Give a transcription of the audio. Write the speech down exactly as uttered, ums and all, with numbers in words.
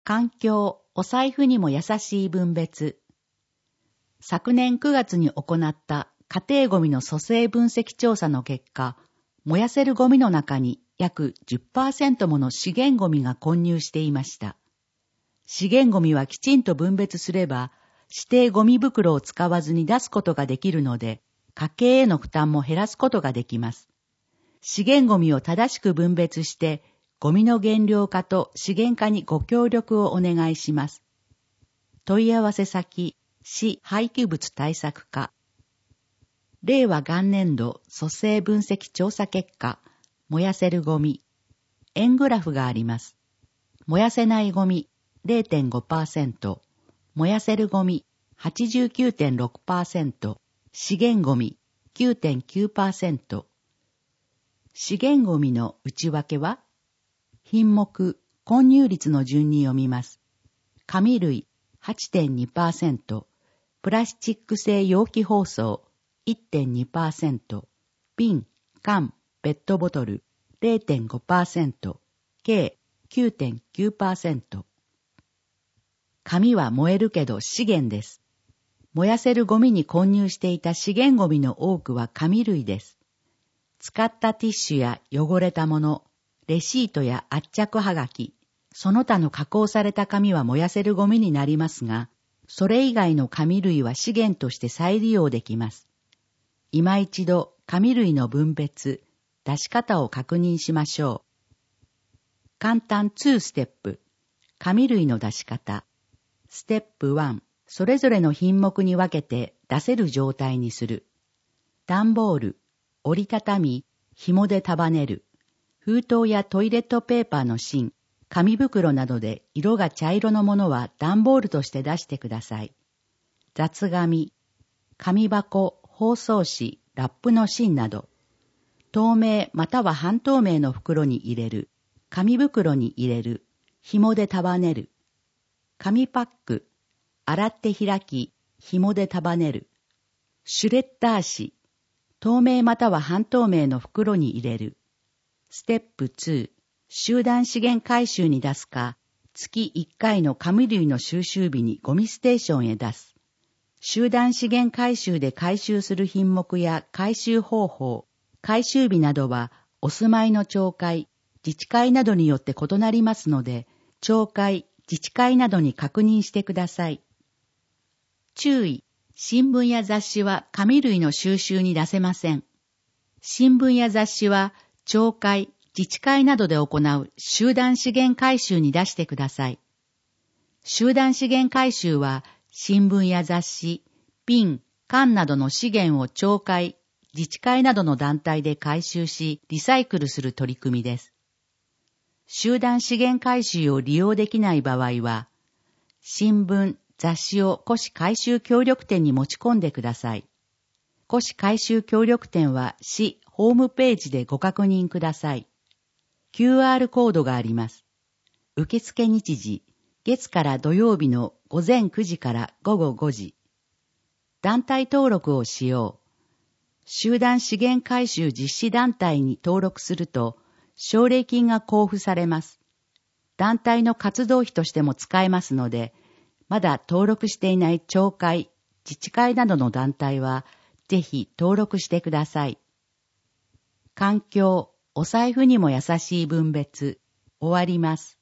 環境、お財布にも優しい分別。昨年くがつに行った家庭ゴミの組成分析調査の結果、燃やせるゴミの中に約 じゅっパーセント もの資源ゴミが混入していました。資源ゴミはきちんと分別すれば、指定ゴミ袋を使わずに出すことができるので、家計への負担も減らすことができます。資源ゴミを正しく分別して、ゴミの減量化と資源化にご協力をお願いします。問い合わせ先、市廃棄物対策課。令和元年度組成分析調査結果、燃やせるゴミ。円グラフがあります。燃やせないゴミ れいてんごパーセント、燃やせるゴミ はちじゅうきゅうてんろくパーセント、資源ゴミ きゅうてんきゅうパーセント。資源ゴミの内訳は、品目、混入率の順に読みます。紙類 はちてんにパーセント、プラスチック製容器包装 いってんにパーセント、瓶、缶、ペットボトル れいてんごパーセント、計 きゅうてんきゅうパーセント。紙は燃えるけど資源です。燃やせるゴミに混入していた資源ゴミの多くは紙類です。使ったティッシュや汚れたもの、レシートや圧着はがき、その他の加工された紙は燃やせるゴミになりますが、それ以外の紙類は資源として再利用できます。今一度紙類の分別、出し方を確認しましょう。簡単にステップ、紙類の出し方。ステップいち、それぞれの品目に分けて出せる状態にする。段ボール、折りたたみ、紐で束ねる。封筒やトイレットペーパーの芯、紙袋などで色が茶色のものは段ボールとして出してください。雑紙、紙箱、包装紙、ラップの芯など。透明または半透明の袋に入れる。紙袋に入れる。紐で束ねる。紙パック、洗って開き、紐で束ねる。シュレッダー紙、透明または半透明の袋に入れる。ステップに、集団資源回収に出すか、月いっかいの紙類の収集日にゴミステーションへ出す。集団資源回収で回収する品目や回収方法、回収日などはお住まいの町会、自治会などによって異なりますので、町会、自治会などに確認してください。注意、新聞や雑誌は紙類の収集に出せません。新聞や雑誌は町会、自治会などで行う集団資源回収に出してください。集団資源回収は新聞や雑誌、瓶、缶などの資源を町会、自治会などの団体で回収しリサイクルする取り組みです。集団資源回収を利用できない場合は、新聞、雑誌を古紙回収協力店に持ち込んでください。古紙回収協力店は市ホームページでご確認ください。キューアール コードがあります。受付日時、月から土曜日の午前くじから午後ごじ。団体登録をしよう。集団資源回収実施団体に登録すると、奨励金が交付されます。団体の活動費としても使えますので、まだ登録していない町会、自治会などの団体は、ぜひ登録してください。環境、お財布にも優しい分別、終わります。